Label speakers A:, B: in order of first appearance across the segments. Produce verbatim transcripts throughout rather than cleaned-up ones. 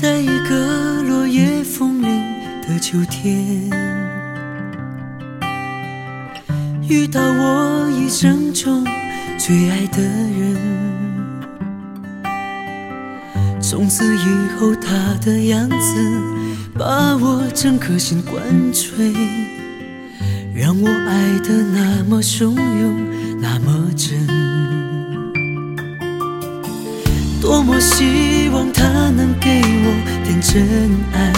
A: 在一个落叶风铃的秋天，遇到我一生中最爱的人。从此以后他的样子把我整颗心贯穿，让我爱得那么汹涌，那么真。多么希望他能给我点真爱，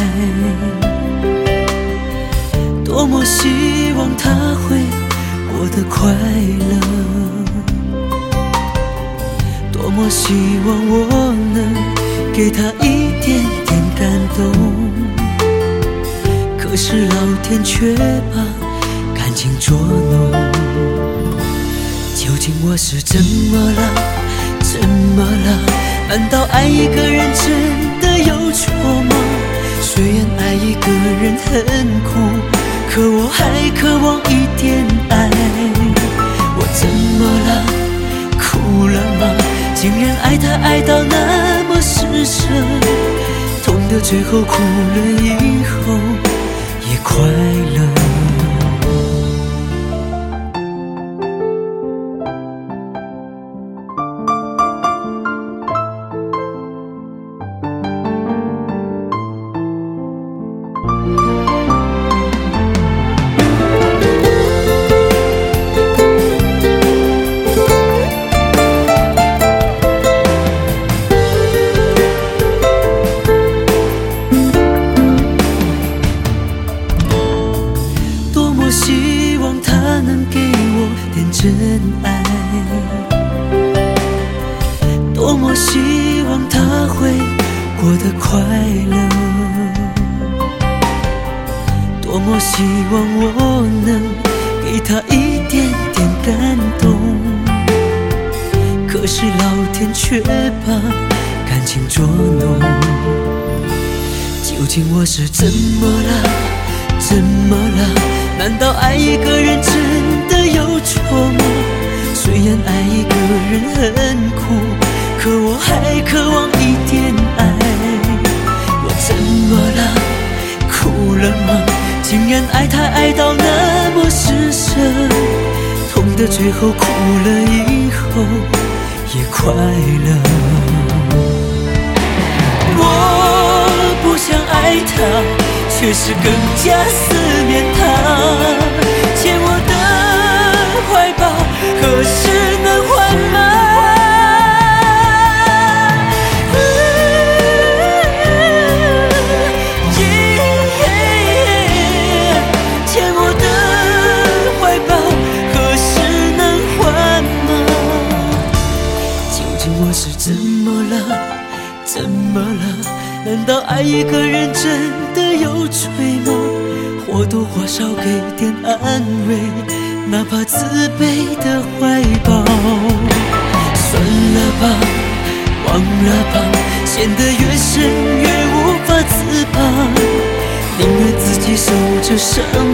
A: 多么希望他会过得快乐，多么希望我能给他一点点感动。可是老天却把感情捉弄，究竟我是怎么了，怎么了？难道爱一个人真的有错吗？虽然爱一个人很苦，可我还渴望一点爱。我怎么了？哭了吗？竟然爱他爱到那么施舍，痛的最后哭了以后也快乐。希望他能给我点真爱，多么希望他会过得快乐，多么希望我能给他一点点感动。可是老天却把感情捉弄，究竟我是怎么了，怎么了？难道爱一个人真的有错吗？虽然爱一个人很苦，可我还渴望一点爱。我怎么了？哭了吗？竟然爱他爱到那么施舍，痛的最后哭了以后也快乐。我不想爱他，却是更加思念他，牵我的怀抱何时能还吗？牵我的怀抱何时能还吗？究竟我是怎么了，怎么了？难道爱一个人真的有罪吗？或多或少给点安慰，哪怕自卑的怀抱。算了吧，忘了吧，陷得越深越无法自拔，宁愿自己受着伤